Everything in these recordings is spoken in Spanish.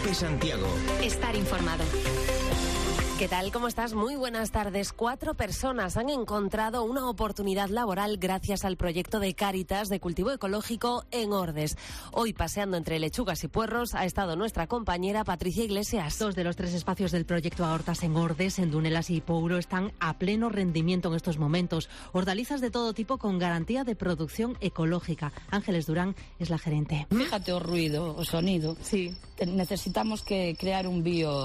COPE Santiago. Estar informado. ¿Qué tal? ¿Cómo estás? Muy buenas tardes. 4 personas han encontrado una oportunidad laboral gracias al proyecto de Cáritas de cultivo ecológico en Ordes. Hoy, paseando entre lechugas y puerros, ha estado nuestra compañera Patricia Iglesias. 2 de los 3 espacios del proyecto Ahortas en Ordes, en Dunelas y Pouro, están a pleno rendimiento en estos momentos. Hortalizas de todo tipo con garantía de producción ecológica. Ángeles Durán es la gerente. Fíjate o ruido, o sonido. Sí. Necesitamos que crear un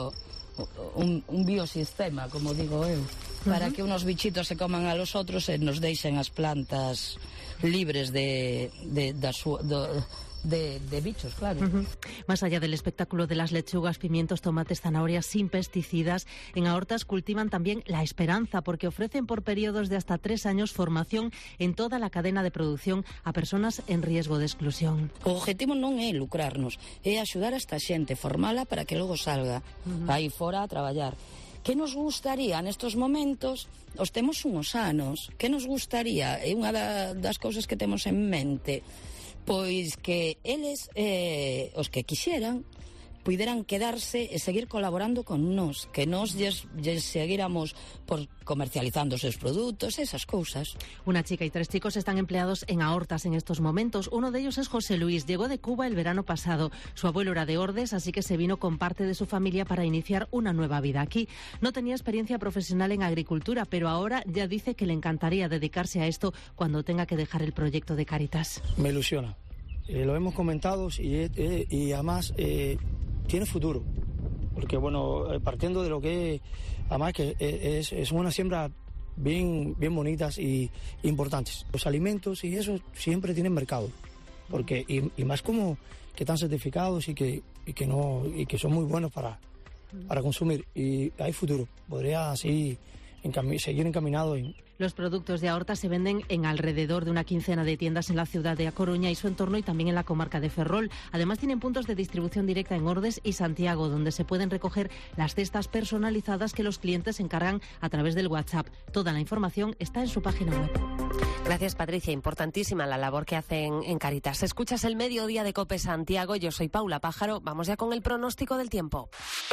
biosistema, como digo eu, para que unos bichitos se coman a los otros e nos deixen as plantas libres de bichos, claro. Más allá del espectáculo de las lechugas, pimientos, tomates, zanahorias sin pesticidas, en Ahortas cultivan también la esperanza, porque ofrecen por periodos de hasta 3 años formación en toda la cadena de producción a personas en riesgo de exclusión. O objetivo non é lucrarnos, é axudar a esta xente, formala para que logo salga aí fora a traballar. Que nos gustaría nestes momentos? Os temos unhos anos. Que nos gustaría? É unha das cousas que temos en mente. Pois que eles, os que quixeran, puderan quedarse e seguir colaborando con nós, que nós lles seguíramos por comercializando os seus produtos, esas cousas. Una chica y 3 chicos están empleados en Ahortas en estos momentos. Uno de ellos es José Luis. Llegó de Cuba el verano pasado. Su abuelo era de Ordes, así que se vino con parte de su familia para iniciar una nueva vida aquí. No tenía experiencia profesional en agricultura, pero ahora ya dice que le encantaría dedicarse a esto cuando tenga que dejar el proyecto de Cáritas. Me ilusiona. Lo hemos comentado y además tiene futuro. Porque, bueno, partiendo de lo que además que es una siembra bien bonitas y importantes. Los alimentos y eso siempre tienen mercado. Porque y más como que están certificados y que son muy buenos para consumir. Y hay futuro. Podría así seguir encaminado en... Los productos de Ahortas se venden en alrededor de una quincena de tiendas en la ciudad de A Coruña y su entorno, y también en la comarca de Ferrol. Además, tienen puntos de distribución directa en Ordes y Santiago, donde se pueden recoger las cestas personalizadas que los clientes encargan a través del WhatsApp. Toda la información está en su página web. Gracias, Patricia. Importantísima la labor que hacen en Cáritas. Escuchas el Mediodía de COPE Santiago. Yo soy Paula Pájaro. Vamos ya con el pronóstico del tiempo.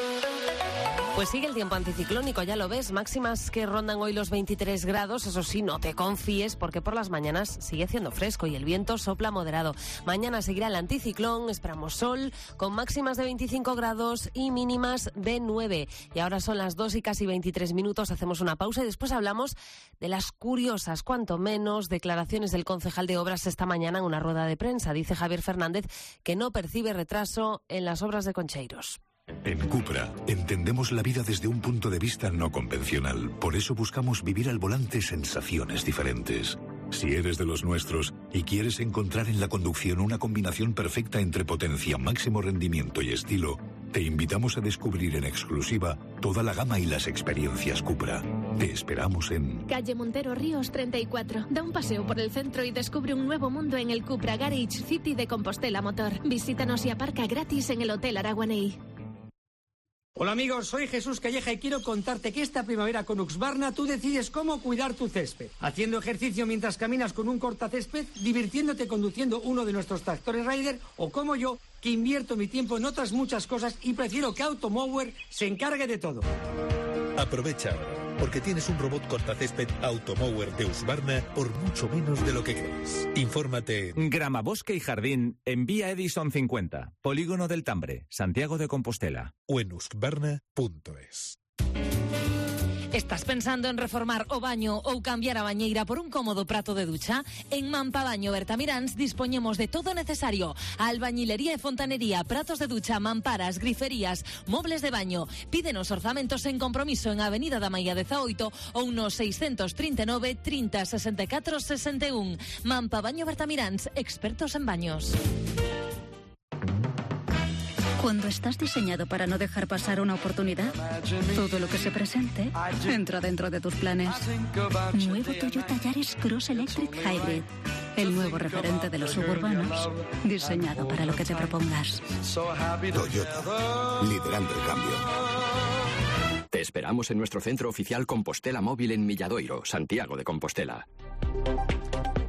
Pues sigue el tiempo anticiclónico, ya lo ves, máximas que rondan hoy los 23 grados, eso sí, no te confíes porque por las mañanas sigue haciendo fresco y el viento sopla moderado. Mañana seguirá el anticiclón, esperamos sol, con máximas de 25 grados y mínimas de 9. Y ahora son las 2 y casi 23 minutos, hacemos una pausa y después hablamos de las curiosas, cuanto menos, declaraciones del concejal de Obras esta mañana en una rueda de prensa. Dice Javier Fernández que no percibe retraso en las obras de Concheiros. En Cupra entendemos la vida desde un punto de vista no convencional. Por eso buscamos vivir al volante sensaciones diferentes. Si eres de los nuestros y quieres encontrar en la conducción una combinación perfecta entre potencia, máximo rendimiento y estilo, te invitamos a descubrir en exclusiva toda la gama y las experiencias Cupra. Te esperamos en Calle Montero Ríos 34. Da un paseo por el centro y descubre un nuevo mundo en el Cupra Garage City de Compostela Motor. Visítanos y aparca gratis en el Hotel Araguaney. Hola amigos, soy Jesús Calleja y quiero contarte que esta primavera con Husqvarna tú decides cómo cuidar tu césped. Haciendo ejercicio mientras caminas con un cortacésped, divirtiéndote conduciendo uno de nuestros tractores Raider, o como yo, que invierto mi tiempo en otras muchas cosas y prefiero que Automower se encargue de todo. Aprovecha ahora, porque tienes un robot cortacésped Automower de Husqvarna por mucho menos de lo que crees. Infórmate en Grama, Bosque y Jardín en Vía Edison 50, Polígono del Tambre, Santiago de Compostela. o en husqvarna.es. Estás pensando en reformar o baño ou cambiar a bañeira por un cómodo prato de ducha? En Mampabaño Bertamiráns dispoñemos de todo necesario: albañilería e fontanería, pratos de ducha, mamparas, griferías, mobles de baño. Pídenos orzamentos en compromiso en Avenida da Maía 18 ou no 639 30 64 61. Mampabaño Bertamiráns, expertos en baños. Cuando estás diseñado para no dejar pasar una oportunidad, todo lo que se presente entra dentro de tus planes. Nuevo Toyota Yaris Cross Electric Hybrid. El nuevo referente de los suburbanos, diseñado para lo que te propongas. Toyota, liderando el cambio. Te esperamos en nuestro centro oficial Compostela Móvil en Milladoiro, Santiago de Compostela.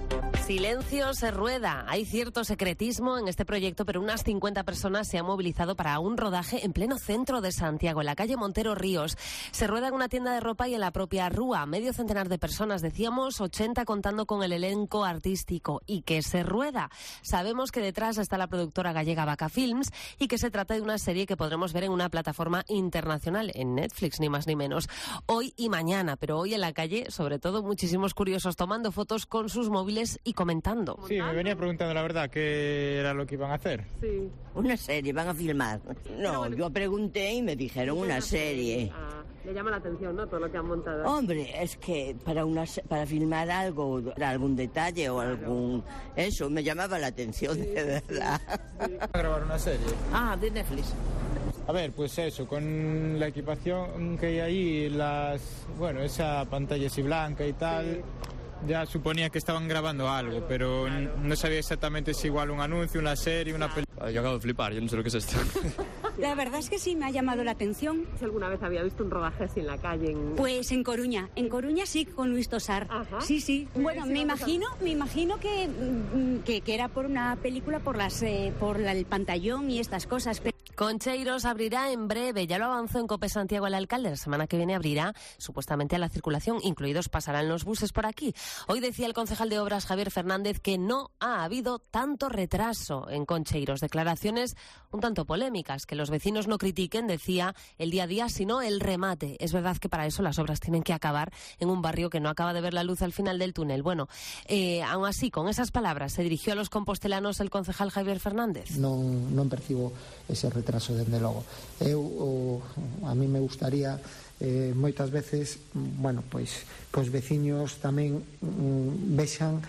Silencio se rueda. Hay cierto secretismo en este proyecto, pero unas 50 personas se han movilizado para un rodaje en pleno centro de Santiago, en la calle Montero Ríos. Se rueda en una tienda de ropa y en la propia Rúa. Medio centenar de personas, decíamos, 80 contando con el elenco artístico. ¿Y que se rueda? Sabemos que detrás está la productora gallega Vaca Films y que se trata de una serie que podremos ver en una plataforma internacional, en Netflix, ni más ni menos. Hoy y mañana, pero hoy en la calle, sobre todo, muchísimos curiosos tomando fotos con sus móviles y comentando. Sí, me venía preguntando la verdad qué era lo que iban a hacer. Sí. Una serie, van a filmar. No, yo pregunté y me dijeron una serie. Le llama la atención, ¿no?, todo lo que han montado. Hombre, es que para filmar algo, algún detalle o algún... Eso, me llamaba la atención, sí, de verdad. Sí. ¿A grabar una serie? De Netflix. A ver, pues eso, con la equipación que hay ahí, esa pantalla así blanca y tal... Sí. Ya suponía que estaban grabando algo, pero no sabía exactamente si igual un anuncio, una serie, una película. Yo acabo de flipar, yo no sé lo que es esto. La verdad es que sí me ha llamado la atención. ¿Si alguna vez había visto un rodaje así en la calle? Pues en Coruña sí, con Luis Tosar. Ajá. Sí. Bueno, me imagino que era por una película, por el pantallón y estas cosas. Concheiros abrirá en breve, ya lo avanzó en COPE Santiago el alcalde, la semana que viene abrirá supuestamente a la circulación, incluidos pasarán los buses por aquí. Hoy decía el concejal de Obras Javier Fernández que no ha habido tanto retraso en Concheiros, declaraciones un tanto polémicas, que los vecinos no critiquen, decía, el día a día, sino el remate. Es verdad que para eso las obras tienen que acabar en un barrio que no acaba de ver la luz al final del túnel. Bueno, aún así, con esas palabras, se dirigió a los compostelanos el concejal Javier Fernández. Non percibo ese retraso, dende logo. A mí me gustaría moitas veces, pois os veciños tamén vexan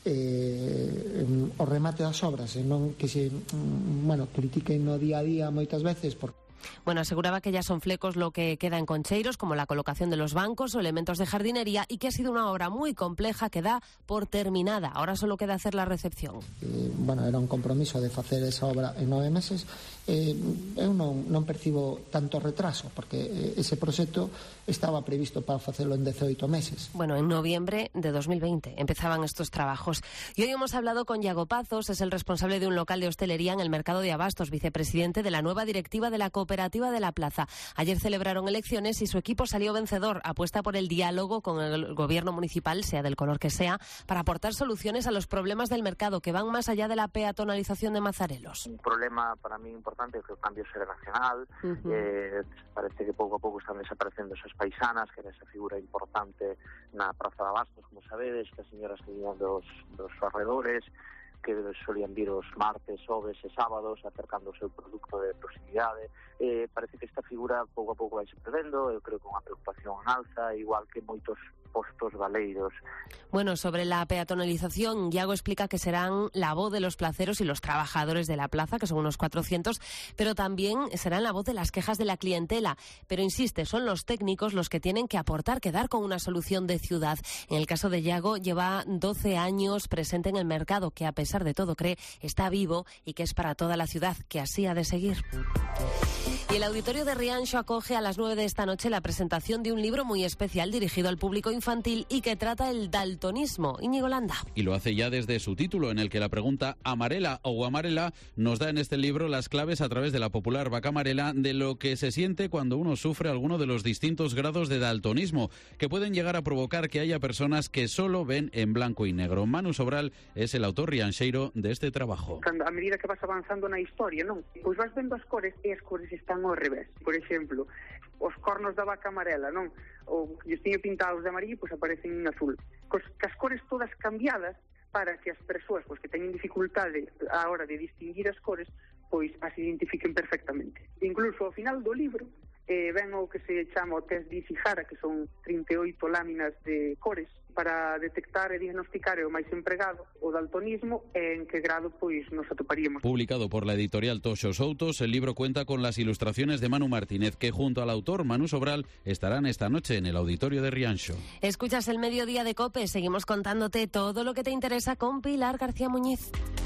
o remate das obras e non que se critiquen no día a día moitas veces porque... Bueno, aseguraba que ya son flecos lo que queda en Concheiros, como la colocación de los bancos o elementos de jardinería, y que ha sido una obra muy compleja que da por terminada. Ahora solo queda hacer la recepción. Era un compromiso de facer esa obra en 9 meses. Eu non percibo tanto retraso, porque ese proxecto estaba previsto para facelo en 18 meses. Bueno, en noviembre de 2020 empezaban estos trabajos. Y hoy hemos hablado con Iago Pazos, es el responsable de un local de hostelería en el mercado de Abastos, vicepresidente de la nueva directiva de la Cooperativa de la Plaza. Ayer celebraron elecciones y su equipo salió vencedor. Apuesta por el diálogo con el gobierno municipal, sea del color que sea, para aportar soluciones a los problemas del mercado que van más allá de la peatonalización de Mazarelos. Un problema para mí importante é que o cambio xeracional. Parece que pouco a pouco están desaparecendo esas paisanas, que era esa figura importante na Praza de Abastos, como sabedes, que as señoras que viñan dos arredores, que solían vir os martes, xoves e sábados acercando o seu produto de proximidade. Parece que esta figura pouco a pouco vai se perdendo. Eu creo que unha preocupación en alza, igual que moitos postos valeiros. Bueno, sobre la peatonalización, Iago explica que serán la voz de los placeros y los trabajadores de la plaza, que son unos 400, pero también serán la voz de las quejas de la clientela. Pero insiste, son los técnicos los que tienen que aportar, que dar con una solución de ciudad. En el caso de Iago, lleva 12 años presente en el mercado, que a pesar de todo cree está vivo y que es para toda la ciudad, que así ha de seguir. Y el auditorio de Rianxo acoge a las 9 de esta noche la presentación de un libro muy especial dirigido al público infantil y que trata el daltonismo. Íñigo Landa. Y lo hace ya desde su título, en el que la pregunta amarela o amarela nos da en este libro las claves a través de la popular vaca amarela de lo que se siente cuando uno sufre alguno de los distintos grados de daltonismo, que pueden llegar a provocar que haya personas que solo ven en blanco y negro. Manu Sobral es el autor rianxeiro de este trabajo. A medida que vas avanzando na historia, non? Pois vas vendo as cores e as cores están ao revés. Por exemplo, os cornos da vaca amarela, non? O que os tiño pintados de amarillo, pois aparecen en azul. As cores todas cambiadas para que as persoas pois, que teñen dificultade a hora de distinguir as cores, pois as identifiquen perfectamente. Incluso ao final do libro ven o que se chama o test de Ishihara, que son 38 láminas de cores para detectar e diagnosticar o máis empregado o daltonismo e en que grado pois nos atoparíamos. Publicado por la editorial Toxo Soutos, el libro cuenta con las ilustraciones de Manu Martínez, que junto al autor Manu Sobral estarán esta noche en el auditorio de Rianxo. Escuchas el Mediodía de COPE, seguimos contándote todo lo que te interesa con Pilar García Muñiz.